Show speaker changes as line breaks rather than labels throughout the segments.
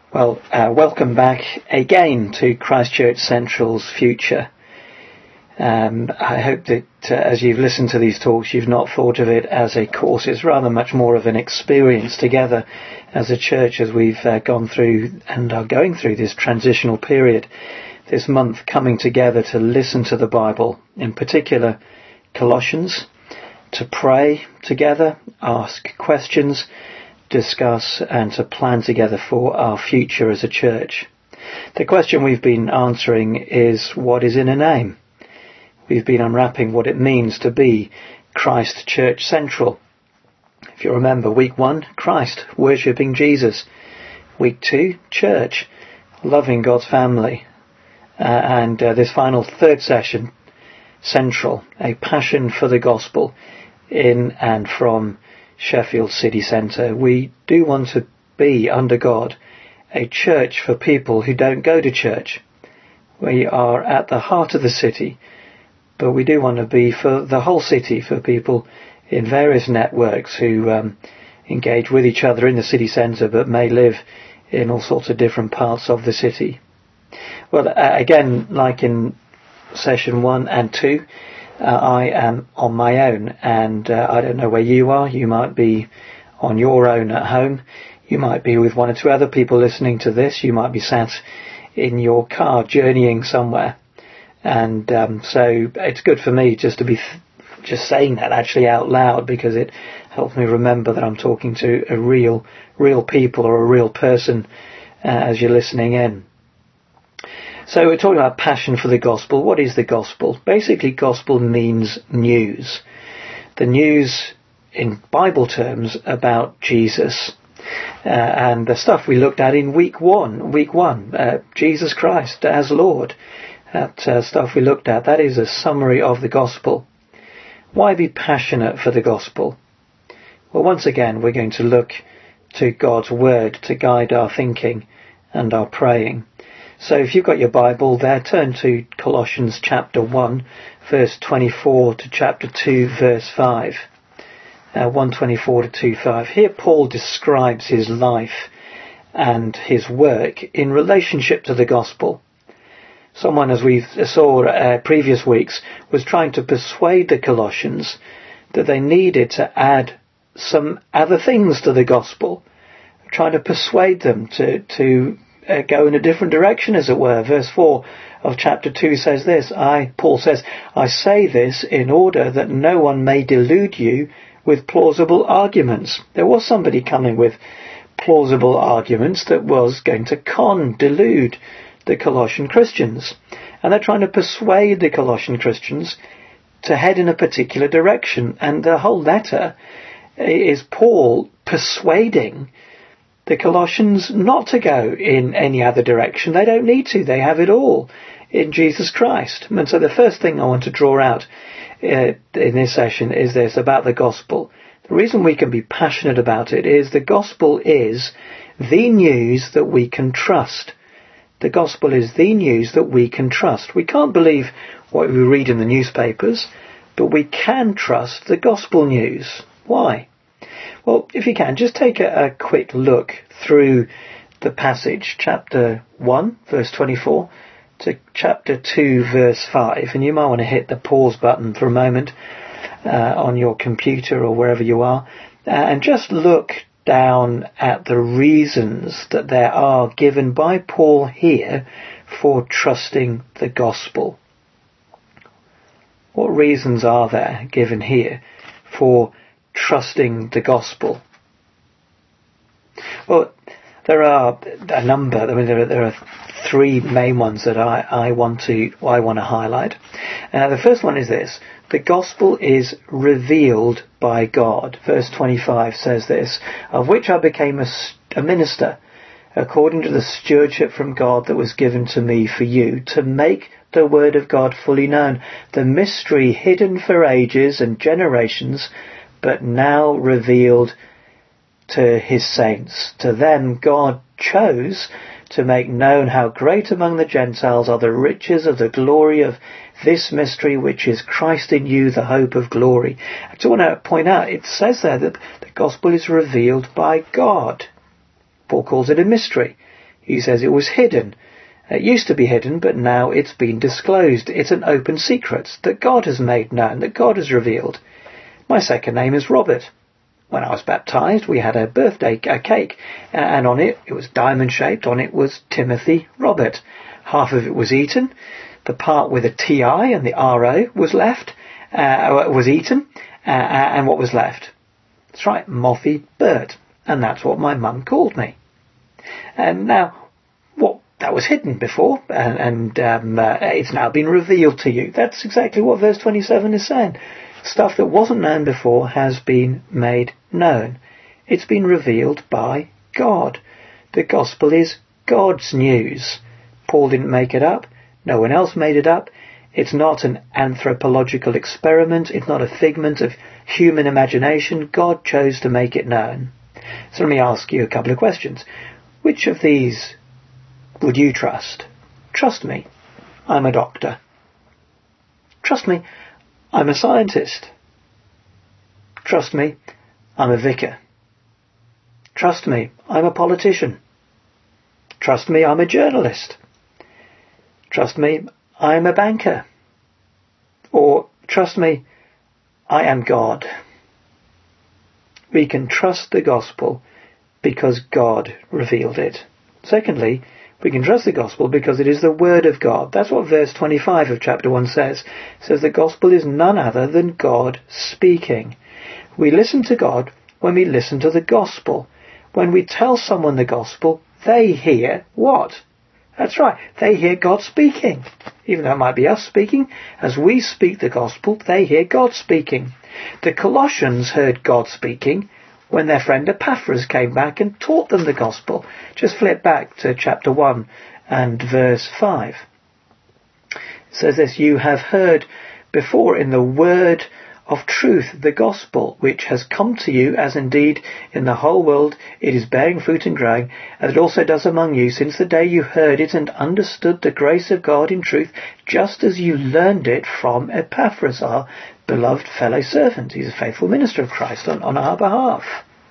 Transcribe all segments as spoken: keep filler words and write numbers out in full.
Well, uh, welcome back again to Christchurch Central's Future. Um, I hope that uh, as you've listened to these talks, you've not thought of it as a course. It's rather much more of an experience together as a church as we've uh, gone through and are going through this transitional period this month, coming together to listen to the Bible, in particular Colossians, to pray together, ask questions, discuss and to plan together for our future as a church. The question we've been answering is, what is in a name? We've been unwrapping what it means to be Christchurch Central. If you remember, week one, Christ, worshipping Jesus. Week two, church, loving God's family. Uh, and uh, this final third session, central, a passion for the gospel in and from Sheffield City Centre. We do want to be, under God, a church for people who don't go to church. We are at the heart of the city, but we do want to be for the whole city, for people in various networks who um, engage with each other in the city centre but may live in all sorts of different parts of the city. Well, uh, again, like in session one and two, Uh, I am on my own, and uh, I don't know where you are. You might be on your own at home. You might be with one or two other people listening to this. You might be sat in your car journeying somewhere. And um, so it's good for me just to be th- just saying that actually out loud, because it helps me remember that I'm talking to a real, real people or a real person uh, as you're listening in. So we're talking about passion for the gospel. What is the gospel? Basically, gospel means news. The news in Bible terms about Jesus. Uh, and the stuff we looked at in week one, week one, uh, Jesus Christ as Lord. That uh, stuff we looked at, that is a summary of the gospel. Why be passionate for the gospel? Well, once again, we're going to look to God's word to guide our thinking and our praying. So if you've got your Bible there, turn to Colossians chapter one, verse twenty-four to chapter two, verse five. Uh, one twenty-four to two five. Here Paul describes his life and his work in relationship to the gospel. Someone, as we saw uh, previous weeks, was trying to persuade the Colossians that they needed to add some other things to the gospel, trying to persuade them to... to Uh, go in a different direction, as it were. Verse four of chapter two says this, I, Paul says, I say this in order that no one may delude you with plausible arguments. There was somebody coming with plausible arguments that was going to con, delude the Colossian Christians. And they're trying to persuade the Colossian Christians to head in a particular direction. And the whole letter is Paul persuading the Colossians not to go in any other direction. They don't need to. They have it all in Jesus Christ. And so the first thing I want to draw out uh, in this session is this about the gospel. The reason we can be passionate about it is the gospel is the news that we can trust. The gospel is the news that we can trust. We can't believe what we read in the newspapers, but we can trust the gospel news. Why? Well, if you can, just take a, a quick look through the passage, chapter one, verse twenty-four, to chapter two, verse five. And you might want to hit the pause button for a moment uh, on your computer or wherever you are, uh, and just look down at the reasons that there are given by Paul here for trusting the gospel. What reasons are there given here for trusting the gospel? Well, there are a number. I mean, there are, there are three main ones that I, I want to I want to highlight. Uh, the first one is this: the gospel is revealed by God. Verse twenty-five says this: of which I became a, a minister, according to the stewardship from God that was given to me for you, to make the word of God fully known, the mystery hidden for ages and generations, but now revealed to his saints. To them God chose to make known how great among the Gentiles are the riches of the glory of this mystery, which is Christ in you, the hope of glory. I just want to point out, it says there that the gospel is revealed by God. Paul calls it a mystery. He says it was hidden. It used to be hidden, but now it's been disclosed. It's an open secret that God has made known, that God has revealed. My second name is Robert. When I was baptized, we had a birthday a cake, and on it, it was diamond-shaped. On it was Timothy Robert. Half of it was eaten. The part with a T I and the R O was left, uh, was eaten, uh, and what was left? That's right, Mothy Bert. And that's what my mum called me. And now, what that was hidden before, and, and um, uh, it's now been revealed to you. That's exactly what verse twenty-seven is saying. Stuff that wasn't known before has been made known. It's been revealed by God. The gospel is God's news. Paul didn't make it up. No one else made it up. It's not an anthropological experiment. It's not a figment of human imagination. God chose to make it known. So let me ask you a couple of questions. Which of these would you trust? Trust me, I'm a doctor. Trust me, I'm a scientist. Trust me, I'm a vicar. Trust me, I'm a politician. Trust me, I'm a journalist. Trust me, I'm a banker. Or, trust me, I am God. We can trust the gospel because God revealed it. Secondly, we can trust the gospel because it is the word of God. That's what verse twenty-five of chapter one says. It says the gospel is none other than God speaking. We listen to God when we listen to the gospel. When we tell someone the gospel, they hear what? That's right, they hear God speaking. Even though it might be us speaking, as we speak the gospel, they hear God speaking. The Colossians heard God speaking when their friend Epaphras came back and taught them the gospel. Just flip back to chapter one and verse five. It says this, you have heard before in the word of truth the gospel, which has come to you, as indeed in the whole world it is bearing fruit and growing, as it also does among you, since the day you heard it and understood the grace of God in truth, just as you learned it from Epaphras, our beloved fellow servant. He's a faithful minister of Christ on, on our behalf.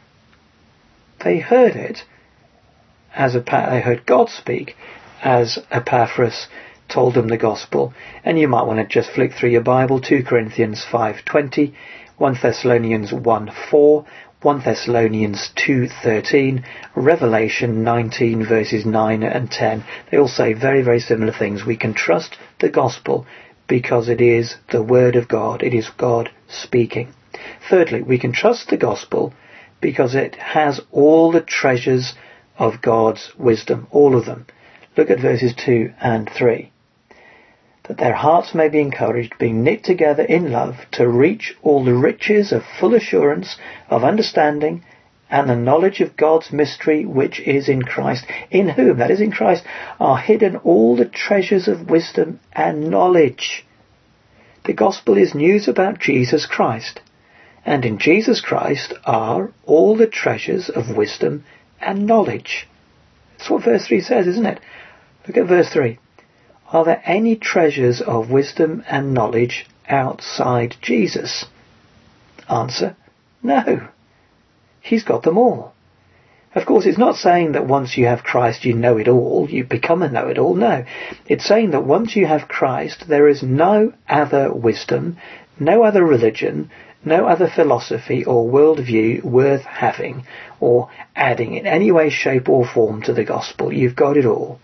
They heard it as a, they heard God speak as Epaphras told them the gospel. And you might want to just flick through your Bible, two Corinthians five twenty, First Thessalonians one four, First Thessalonians two thirteen, Revelation nineteen verses nine and ten. They all say very, very similar things. We can trust the gospel because it is the word of God. It is God speaking. Thirdly, we can trust the gospel because it has all the treasures of God's wisdom, all of them. Look at verses two and three. That their hearts may be encouraged, being knit together in love, to reach all the riches of full assurance of understanding and the knowledge of God's mystery, which is in Christ, in whom, that is in Christ, are hidden all the treasures of wisdom and knowledge. The gospel is news about Jesus Christ, and in Jesus Christ are all the treasures of wisdom and knowledge. That's what verse three says, isn't it? Look at verse three. Are there any treasures of wisdom and knowledge outside Jesus? Answer, no. He's got them all. Of course, it's not saying that once you have Christ you know it all, you become a know-it-all. No. It's saying that once you have Christ, there is no other wisdom, no other religion, no other philosophy or worldview worth having or adding in any way, shape or form to the gospel. You've got it all.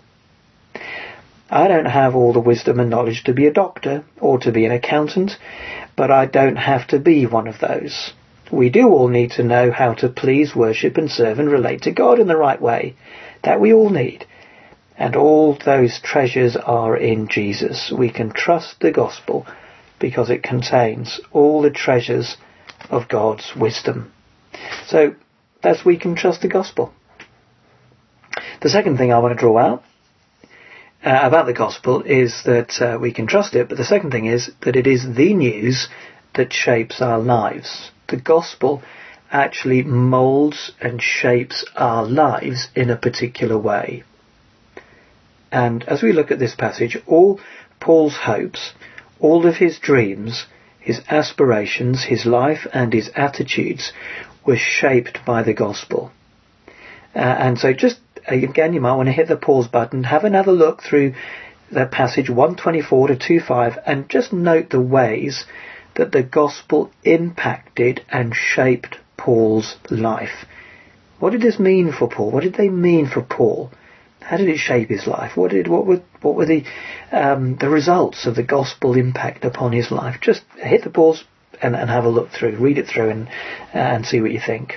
I don't have all the wisdom and knowledge to be a doctor or to be an accountant, but I don't have to be one of those. We do all need to know how to please, worship and serve and relate to God in the right way. That we all need. And all those treasures are in Jesus. We can trust the gospel because it contains all the treasures of God's wisdom. So that's we can trust the gospel. The second thing I want to draw out uh, about the gospel is that uh, we can trust it, but the second thing is that it is the news that shapes our lives. The gospel actually moulds and shapes our lives in a particular way. And as we look at this passage, all Paul's hopes, all of his dreams, his aspirations, his life and his attitudes were shaped by the gospel. Uh, and so just again, you might want to hit the pause button, have another look through the passage one twenty-four to two five, and just note the ways that the gospel impacted and shaped Paul's life. What did this mean for Paul? What did they mean for Paul? How did it shape his life? What did what were what were the um, the results of the gospel impact upon his life? Just hit the pause and, and have a look through, read it through, and uh, and see what you think.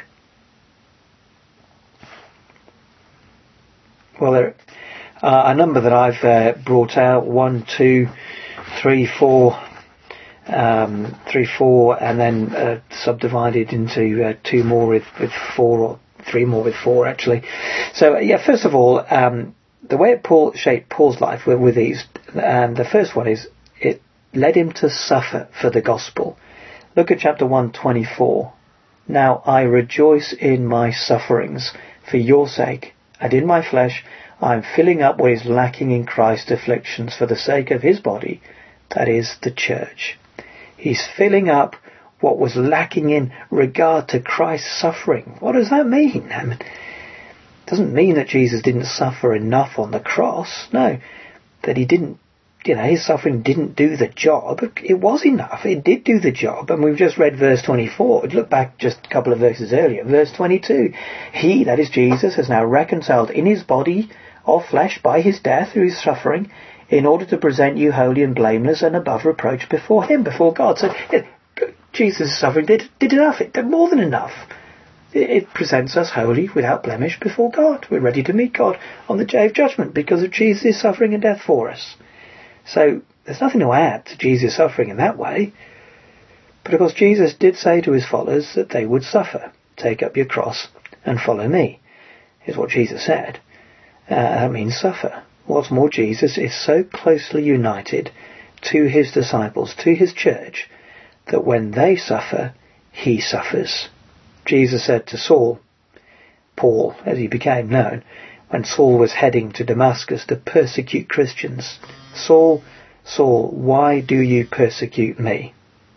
Well, there are a number that I've uh, brought out: one, two, three, four, um, three, four, and then uh, subdivided into uh, two more with with four or. Three more with four, actually. So, yeah, first of all, um, the way it Paul, shaped Paul's life with, with these, um, the first one is it led him to suffer for the gospel. Look at chapter one twenty-four. Now I rejoice in my sufferings for your sake, and in my flesh I am filling up what is lacking in Christ's afflictions for the sake of his body, that is, the church. He's filling up what was lacking in regard to Christ's suffering. What does that mean? I mean, it doesn't mean that Jesus didn't suffer enough on the cross. No, that he didn't, you know, his suffering didn't do the job. It was enough. It did do the job. And we've just read verse twenty-four. Look back just a couple of verses earlier. Verse twenty-two. He, that is Jesus, has now reconciled in his body of flesh by his death through his suffering, in order to present you holy and blameless and above reproach before him, before God. So, yeah, Jesus' suffering did, did enough. It did more than enough. It, it presents us holy, without blemish, before God. We're ready to meet God on the day of judgment because of Jesus' suffering and death for us. So there's nothing to add to Jesus' suffering in that way. But of course Jesus did say to his followers that they would suffer. Take up your cross and follow me, is what Jesus said. Uh, that means suffer. What's more, Jesus is so closely united to his disciples, to his church, that when they suffer, he suffers. Jesus said to Saul, Paul, as he became known, when Saul was heading to Damascus to persecute Christians, Saul, Saul, why do you persecute me?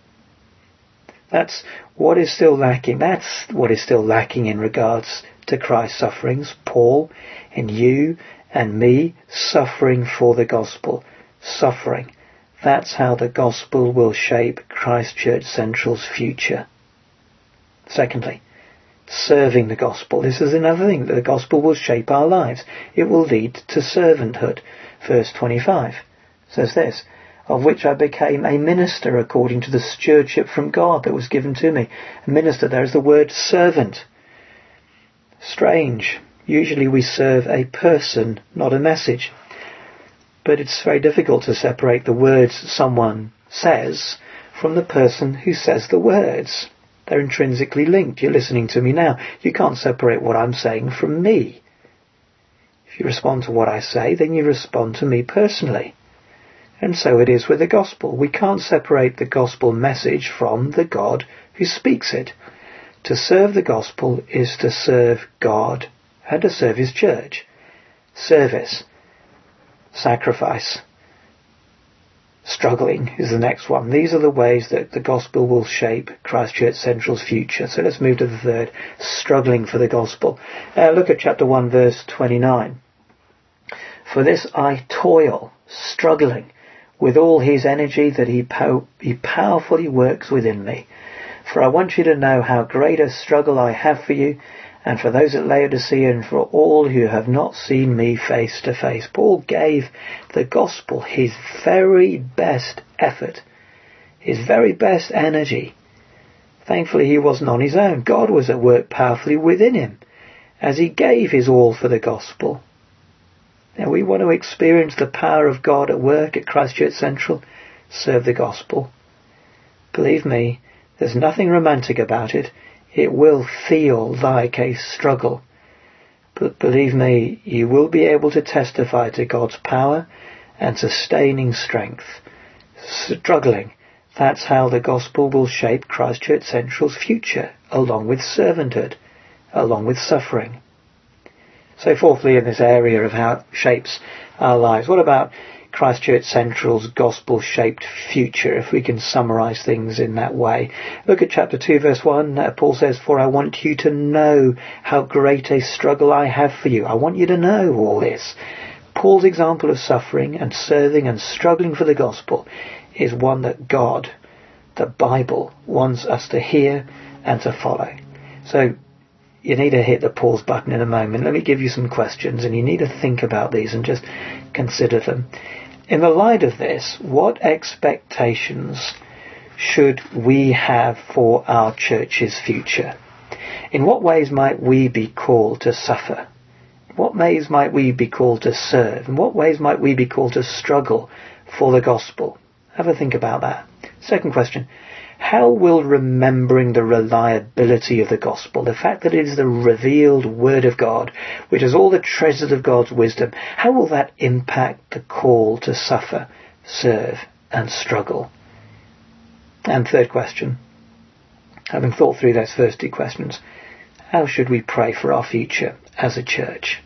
That's what is still lacking. That's what is still lacking in regards to Christ's sufferings. Paul and you and me suffering for the gospel. Suffering. That's how the gospel will shape Christ Church Central's future. Secondly, serving the gospel. This is another thing. The gospel will shape our lives. It will lead to servanthood. Verse twenty-five says this, of which I became a minister according to the stewardship from God that was given to me. A minister, there is the word servant. Strange. Usually we serve a person, not a message. But it's very difficult to separate the words someone says from the person who says the words. They're intrinsically linked. You're listening to me now. You can't separate what I'm saying from me. If you respond to what I say, then you respond to me personally. And so it is with the gospel. We can't separate the gospel message from the God who speaks it. To serve the gospel is to serve God and to serve his church. Service. Sacrifice. Struggling is the next one. These are the ways that the gospel will shape Christ Church Central's future. So let's move to the third. Struggling for the gospel. Uh, look at chapter one, verse twenty-nine. For this I toil, struggling, with all his energy that he, po- he powerfully works within me. For I want you to know how great a struggle I have for you, and for those at Laodicea, and for all who have not seen me face to face. Paul gave the gospel his very best effort, his very best energy. Thankfully he wasn't on his own. God was at work powerfully within him as he gave his all for the gospel. Now we want to experience the power of God at work at Christ Church Central. Serve the gospel. Believe me, there's nothing romantic about it. It will feel like a struggle. But believe me, you will be able to testify to God's power and sustaining strength. Struggling. That's how the gospel will shape Christ Church Central's future, along with servanthood, along with suffering. So fourthly, in this area of how it shapes our lives, what about Christchurch Central's gospel-shaped future, if we can summarise things in that way. Look at chapter two, verse one. Uh, Paul says, "For I want you to know how great a struggle I have for you." I want you to know all this. Paul's example of suffering and serving and struggling for the gospel is one that God, the Bible, wants us to hear and to follow. So you need to hit the pause button in a moment. Let me give you some questions, and you need to think about these and just consider them. In the light of this, what expectations should we have for our church's future? In what ways might we be called to suffer? In what ways might we be called to serve? In what ways might we be called to struggle for the gospel? Have a think about that. Second question. How will remembering the reliability of the gospel, the fact that it is the revealed word of God, which is all the treasures of God's wisdom, how will that impact the call to suffer, serve and struggle? And third question, having thought through those first two questions, how should we pray for our future as a church?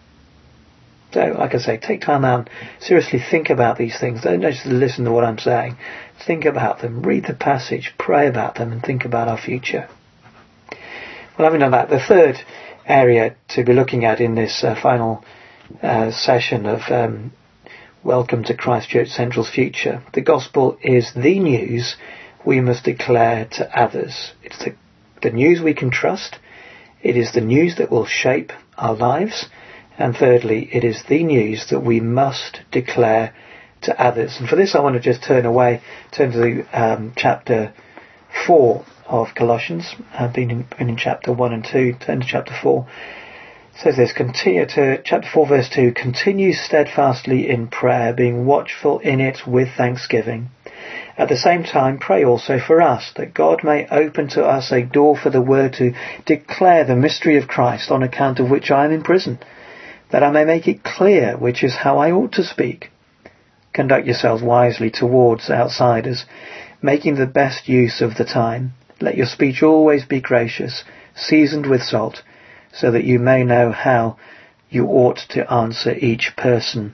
So, like I say, take time out and seriously think about these things. Don't just listen to what I'm saying. Think about them. Read the passage. Pray about them and think about our future. Well, having done that, the third area to be looking at in this uh, final uh, session of um, Welcome to Christchurch Central's Future, the gospel is the news we must declare to others. It's the, the news we can trust. It is the news that will shape our lives. And thirdly, it is the news that we must declare to others. And for this, I want to just turn away, turn to um, chapter four of Colossians. I've been in, been in chapter one and two. Turn to chapter four. It says this, continue to chapter four, verse two. Continue steadfastly in prayer, being watchful in it with thanksgiving. At the same time, pray also for us, that God may open to us a door for the word to declare the mystery of Christ, on account of which I am in prison, that I may make it clear which is how I ought to speak. Conduct yourselves wisely towards outsiders, making the best use of the time. Let your speech always be gracious, seasoned with salt, so that you may know how you ought to answer each person.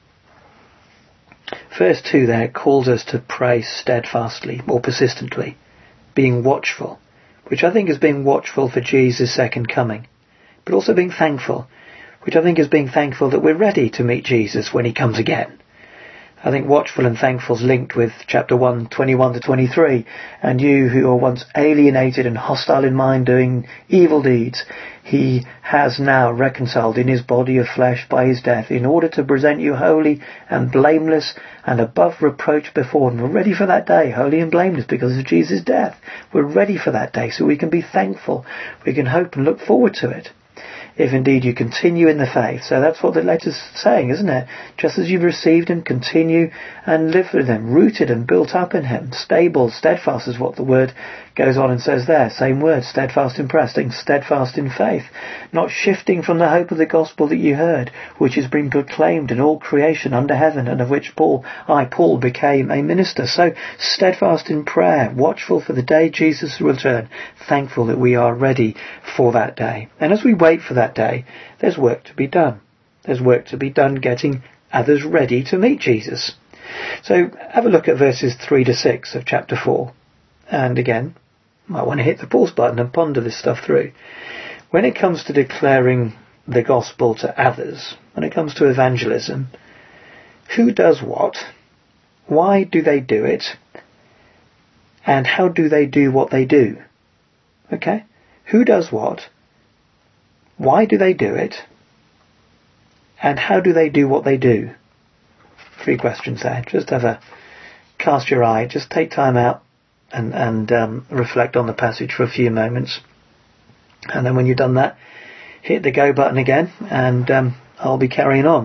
Verse two there calls us to pray steadfastly or persistently, being watchful, which I think is being watchful for Jesus' second coming, but also being thankful, which I think is being thankful that we're ready to meet Jesus when he comes again. I think watchful and thankful is linked with chapter one, twenty-one to twenty-three. And you who were once alienated and hostile in mind, doing evil deeds, he has now reconciled in his body of flesh by his death, in order to present you holy and blameless and above reproach before him. We're ready for that day, holy and blameless, because of Jesus' death. We're ready for that day, so we can be thankful. We can hope and look forward to it, if indeed you continue in the faith. So that's what the letter's saying, isn't it? Just as you've received him, continue and live with him, rooted and built up in him, stable, steadfast is what the word goes on and says there. Same word, steadfast in prayer, staying steadfast in faith, not shifting from the hope of the gospel that you heard, which has been proclaimed in all creation under heaven, and of which Paul, I, Paul, became a minister. So steadfast in prayer, watchful for the day Jesus will return, thankful that we are ready for that day. And as we wait for that day, there's work to be done. There's work to be done getting others ready to meet Jesus. So have a look at verses three to six of chapter four. And again, you might want to hit the pause button and ponder this stuff through. When it comes to declaring the gospel to others, when it comes to evangelism, who does what? Why do they do it? And how do they do what they do? Okay? Who does what? Why do they do it? And how do they do what they do? Three questions there. Just have a cast your eye. Just take time out and, and um, reflect on the passage for a few moments. And then when you've done that, hit the go button again, and um, I'll be carrying on.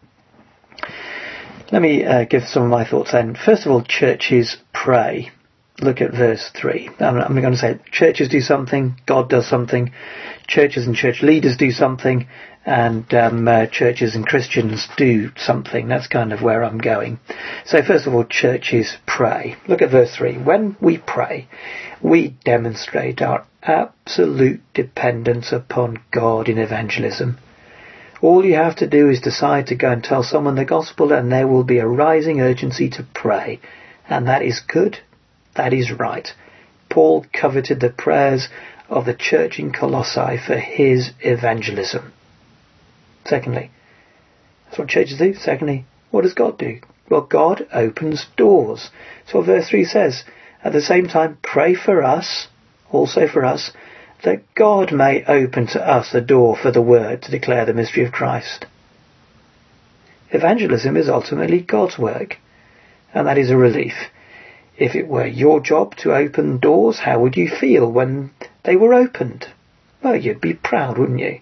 Let me uh, give some of my thoughts then. First of all, churches pray. Look at verse three. I'm, I'm going to say churches do something, God does something, churches and church leaders do something, and um, uh, churches and Christians do something. That's kind of where I'm going. So first of all, churches pray. Look at verse three. When we pray, we demonstrate our absolute dependence upon God in evangelism. All you have to do is decide to go and tell someone the gospel, and there will be a rising urgency to pray. And that is good. That is right. Paul coveted the prayers of the church in Colossae for his evangelism. Secondly, that's what churches do. Secondly, what does God do? Well, God opens doors. So what verse three says, at the same time, pray for us, also for us, that God may open to us a door for the word to declare the mystery of Christ. Evangelism is ultimately God's work, and that is a relief. If it were your job to open doors, how would you feel when they were opened? Well, you'd be proud, wouldn't you?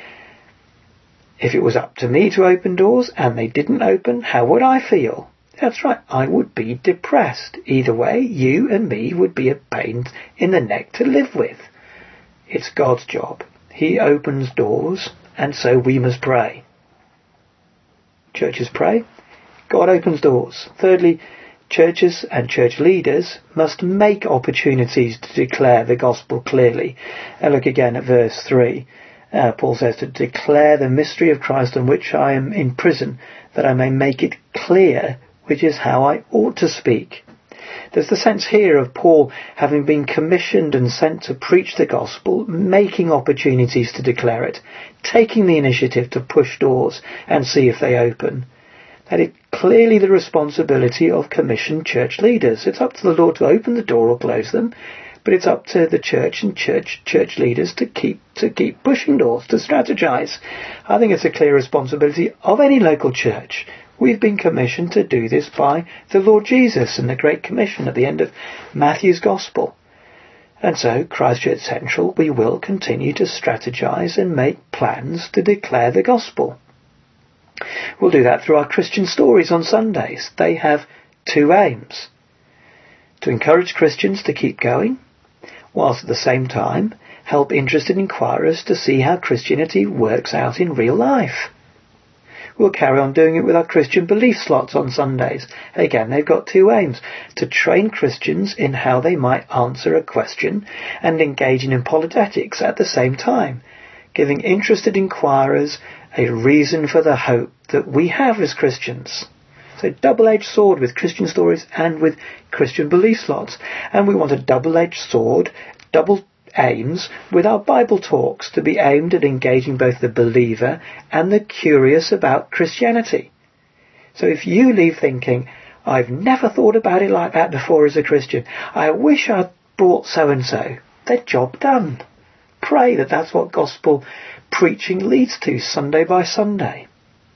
If it was up to me to open doors and they didn't open, how would I feel? That's right, I would be depressed. Either way, you and me would be a pain in the neck to live with. It's God's job. He opens doors, and so we must pray. Churches pray. God opens doors. Thirdly, churches and church leaders must make opportunities to declare the gospel clearly. And look again at verse three. Uh, Paul says, to declare the mystery of Christ on which I am in prison, that I may make it clear, which is how I ought to speak. There's the sense here of Paul having been commissioned and sent to preach the gospel, making opportunities to declare it, taking the initiative to push doors and see if they open. That is clearly the responsibility of commissioned church leaders. It's up to the Lord to open the door or close them, but it's up to the church and church church leaders to keep to keep pushing doors, to strategize. I think it's a clear responsibility of any local church. We've been commissioned to do this by the Lord Jesus in the Great Commission at the end of Matthew's Gospel. And so, Christchurch Central, we will continue to strategize and make plans to declare the gospel. We'll do that through our Christian stories on Sundays. They have two aims: to encourage Christians to keep going, whilst at the same time help interested inquirers to see how Christianity works out in real life. We'll carry on doing it with our Christian belief slots on Sundays. Again, they've got two aims: to train Christians in how they might answer a question and engage in apologetics at the same time, giving interested inquirers a reason for the hope that we have as Christians. So double-edged sword with Christian stories and with Christian belief slots. And we want a double-edged sword, double aims with our Bible talks, to be aimed at engaging both the believer and the curious about Christianity. So if you leave thinking, I've never thought about it like that before as a Christian, I wish I'd brought so-and-so, then job done. Pray that that's what gospel preaching leads to Sunday by Sunday.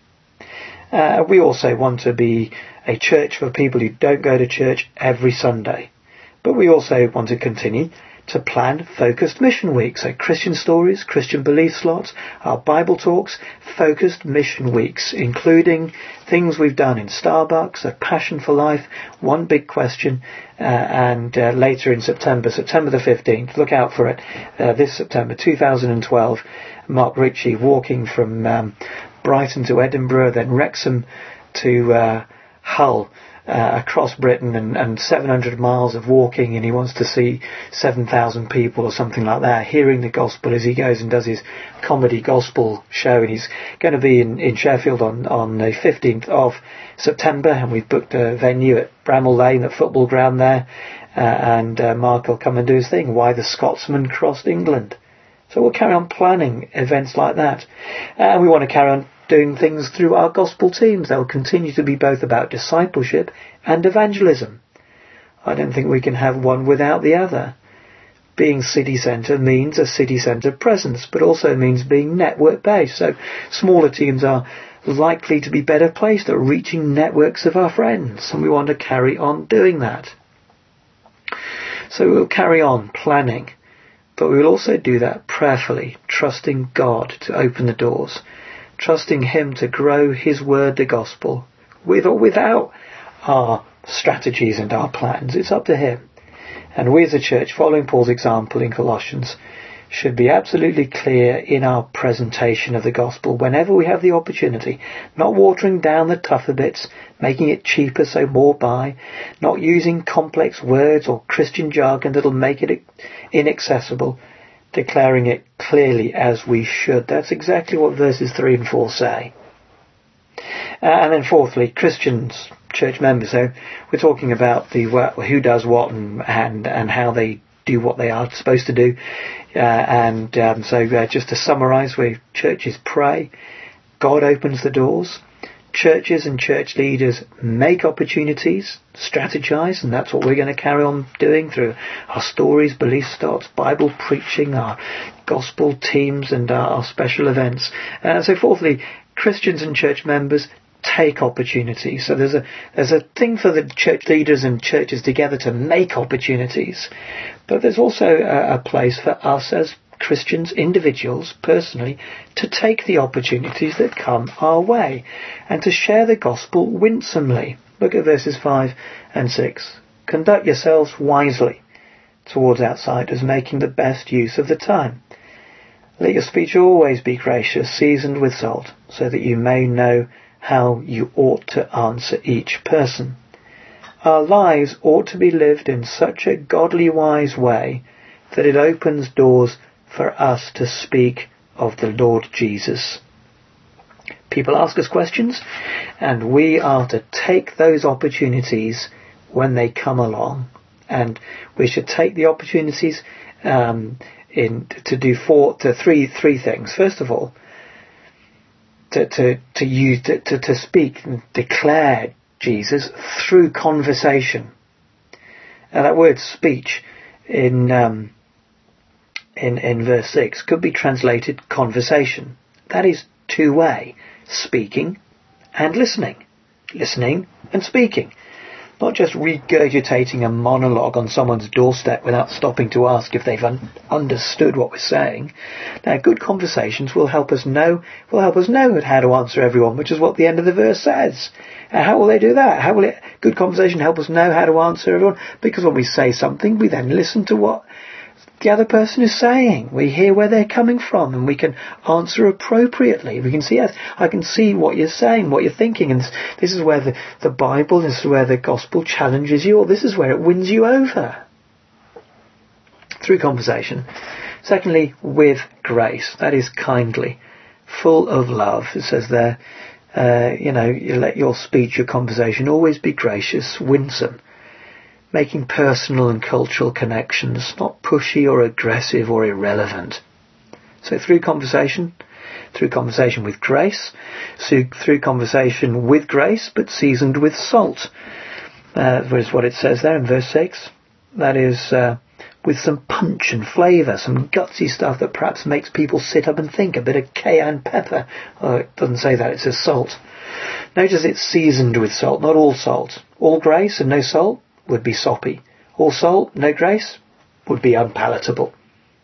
Uh, we also want to be a church for people who don't go to church every Sunday. But we also want to continue to plan focused mission weeks. So Christian stories, Christian belief slots, our Bible talks, focused mission weeks, including things we've done in Starbucks, a Passion for Life, One Big Question, uh, and uh, later in September, September the fifteenth, look out for it, uh, this September two thousand twelve, Mark Ritchie walking from um, Brighton to Edinburgh, then Wrexham to uh, Hull, uh, across Britain, and, and seven hundred miles of walking, and he wants to see seven thousand people or something like that, hearing the gospel as he goes and does his comedy gospel show. And he's going to be in, in Sheffield on, on the fifteenth of September, and we've booked a venue at Bramall Lane, at football ground there, uh, and uh, Mark will come and do his thing, Why the Scotsman Crossed England. So we'll carry on planning events like that. And we want to carry on doing things through our gospel teams. They'll continue to be both about discipleship and evangelism. I don't think we can have one without the other. Being city centre means a city centre presence, but also means being network based. So smaller teams are likely to be better placed at reaching networks of our friends, and we want to carry on doing that. So we'll carry on planning. But we will also do that prayerfully, trusting God to open the doors, trusting Him to grow His word, the gospel, with or without our strategies and our plans. It's up to Him. And we as a church, following Paul's example in Colossians, should be absolutely clear in our presentation of the gospel whenever we have the opportunity, not watering down the tougher bits, making it cheaper so more buy, not using complex words or Christian jargon that'll make it inaccessible, declaring it clearly as we should. That's exactly what verses three and four say. Uh, and then fourthly, Christians, church members. So we're talking about the uh, who does what and, and and how they do what they are supposed to do. Uh, and um, so uh, just to summarise, where churches pray, God opens the doors. Churches and church leaders make opportunities, strategize, and that's what we're going to carry on doing through our stories, belief starts, Bible preaching, our gospel teams, and our, our special events. Uh, so fourthly, Christians and church members take opportunities. So there's a there's a thing for the church leaders and churches together to make opportunities, but there's also a, a place for us as Christians, individuals, personally, to take the opportunities that come our way and to share the gospel winsomely. Look at verses five and six. Conduct yourselves wisely towards outsiders, making the best use of the time. Let your speech always be gracious, seasoned with salt, so that you may know how you ought to answer each person. Our lives ought to be lived in such a godly wise way that it opens doors for us to speak of the Lord Jesus. People ask us questions, and we are to take those opportunities when they come along. And we should take the opportunities um, in to do four to three three things. First of all, to to to use to, to, to speak and declare Jesus through conversation. And that word speech in um, in in verse six could be translated conversation. That is two-way, speaking and listening, listening and speaking. Not just regurgitating a monologue on someone's doorstep without stopping to ask if they've un- understood what we're saying. Now, good conversations will help us know will help us know how to answer everyone, which is what the end of the verse says. Uh, how will they do that? How will it, good conversation help us know how to answer everyone? Because when we say something, we then listen to what the other person is saying. We hear where they're coming from, and we can answer appropriately. We can see, yes, I can see what you're saying, what you're thinking, and this, this is where the, the Bible, this is where the gospel challenges you, or this is where it wins you over. Through conversation. Secondly, with grace. That is kindly, full of love. It says there, uh, you know, you let your speech, your conversation always be gracious, winsome, making personal and cultural connections, not pushy or aggressive or irrelevant. So through conversation, through conversation with grace, so through conversation with grace, but seasoned with salt. Uh, is what it says there in verse six. That is, uh, with some punch and flavour, some gutsy stuff that perhaps makes people sit up and think, a bit of cayenne pepper. Oh, it doesn't say that, it says salt. Notice it's seasoned with salt, not all salt. All grace and no salt would be soppy. All salt, no grace, would be unpalatable.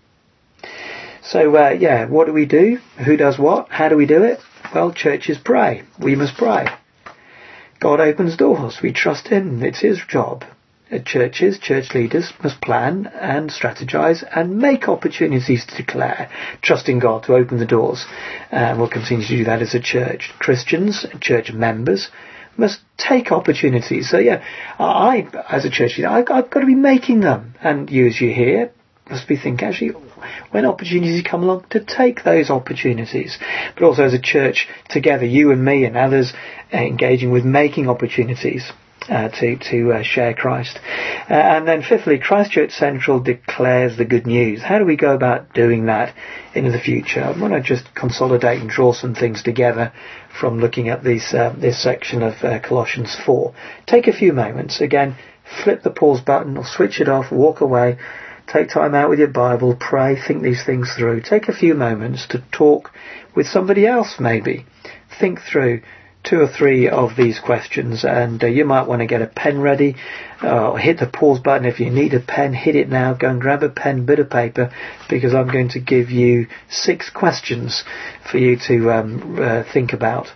So, uh, yeah, what do we do? Who does what? How do we do it? Well, churches pray. We must pray. God opens doors. We trust Him. It's His job. At churches, church leaders must plan and strategize and make opportunities to declare, trusting God to open the doors. And we'll continue to do that as a church. Christians, church members, must take opportunities. So yeah, I, as a church leader, I've, I've got to be making them. And you, as you hear, must be thinking, actually, when opportunities come along, to take those opportunities. But also as a church, together, you and me and others, uh, engaging with making opportunities uh, to, to uh, share Christ. Uh, and then fifthly, Christchurch Central declares the good news. How do we go about doing that into the future? I want to just consolidate and draw some things together from looking at this, uh, this section of uh, Colossians four. Take a few moments. Again, flip the pause button or switch it off, walk away. Take time out with your Bible, pray, think these things through. Take a few moments to talk with somebody else maybe. Think through two or three of these questions, and uh, you might want to get a pen ready, uh, hit the pause button. If you need a pen, hit it now. Go and grab a pen, bit of paper, because I'm going to give you six questions for you to um, uh, think about.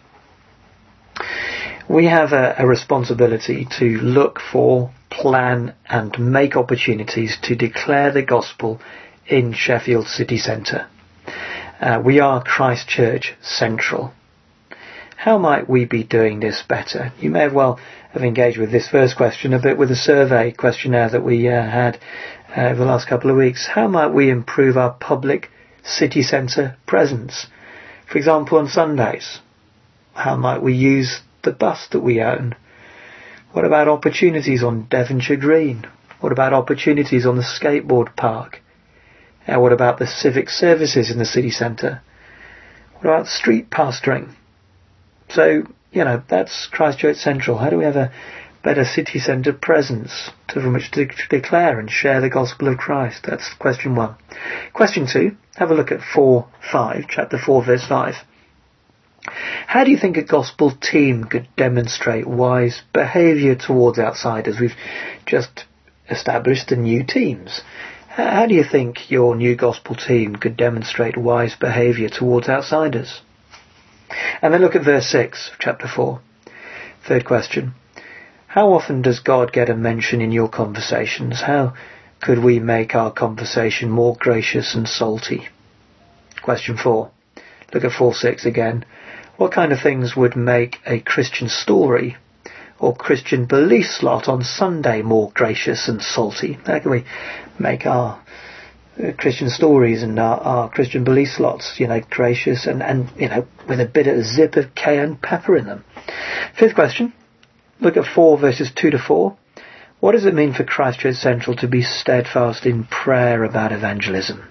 We have a, a responsibility to look for, plan and make opportunities to declare the gospel in Sheffield city centre. Uh, we are Christchurch Central. how might we be doing this better? You may have well have engaged with this first question a bit with the survey questionnaire that we uh, had uh, over the last couple of weeks. How might we improve our public city centre presence? For example, on Sundays, how might we use the bus that we own? What about opportunities on Devonshire Green? What about opportunities on the skateboard park? Uh, what about the civic services in the city centre? What about street pastoring? So, you know, that's Christchurch Central. How do we have a better city centre presence to, from which to declare and share the gospel of Christ? That's question one. Question two, have a look at four five, chapter four, verse five. How do you think a gospel team could demonstrate wise behaviour towards outsiders? We've just established the new teams. How do you think your new gospel team could demonstrate wise behaviour towards outsiders? And then look at verse six of chapter four. Third question. How often does God get a mention in your conversations? How could we make our conversation more gracious and salty? Question four. Look at four six again. What kind of things would make a Christian story or Christian belief slot on Sunday more gracious and salty? How can we make our Christian stories and our, our Christian belief slots, you know, gracious and, and, you know, with a bit of zip of cayenne pepper in them? Fifth question. Look at four verses two to four. What does it mean for Christchurch Central to be steadfast in prayer about evangelism?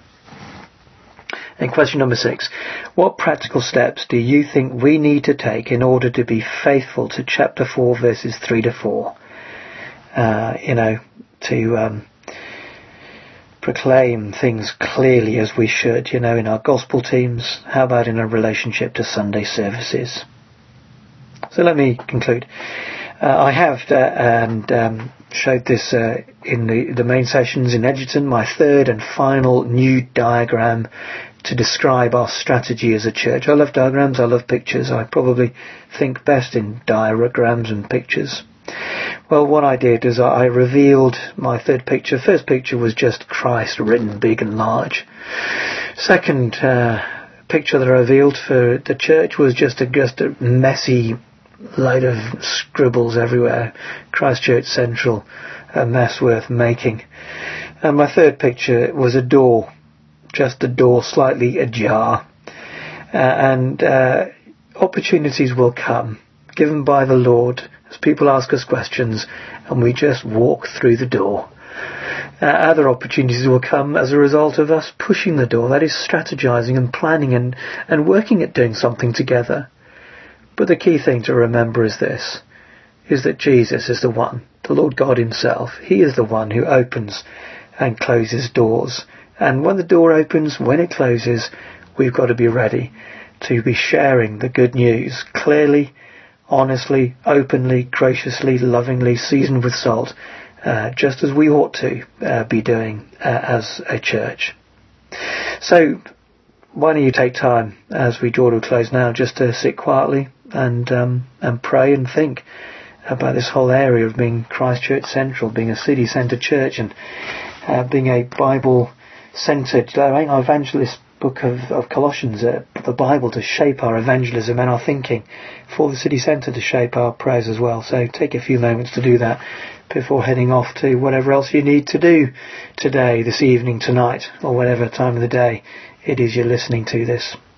And question number six. What practical steps do you think we need to take in order to be faithful to chapter four verses three to four? Uh, you know, to um, proclaim things clearly as we should, you know, in our gospel teams. How about in our relationship to Sunday services? So let me conclude. Uh, I have uh, and um, showed this uh, in the, the main sessions in Edgerton, my third and final new diagram to describe our strategy as a church. I love diagrams, I love pictures. I probably think best in diagrams and pictures. Well, what I did is I revealed my third picture. First picture was just Christ written big and large. Second uh, picture that I revealed for the church was just a, just a messy load of scribbles everywhere. Christchurch Central, a mess worth making. And my third picture was a door, just a door slightly ajar. Uh, and uh, opportunities will come, given by the Lord, as people ask us questions, and we just walk through the door. Uh, other opportunities will come as a result of us pushing the door, that is strategizing and planning and, and working at doing something together. But the key thing to remember is this, is that Jesus is the one, the Lord God himself. He is the one who opens and closes doors. And when the door opens, when it closes, we've got to be ready to be sharing the good news clearly, honestly, openly, graciously, lovingly, seasoned with salt, uh, just as we ought to uh, be doing uh, as a church. So why don't you take time as we draw to a close now just to sit quietly and um, and pray and think about this whole area of being Christchurch Central, being a city centre church, and uh, being a Bible centred, uh, our evangelist book of, of Colossians, uh, the Bible to shape our evangelism and our thinking, for the city centre to shape our prayers as well. So take a few moments to do that before heading off to whatever else you need to do today, this evening, tonight, or whatever time of the day it is you're listening to this.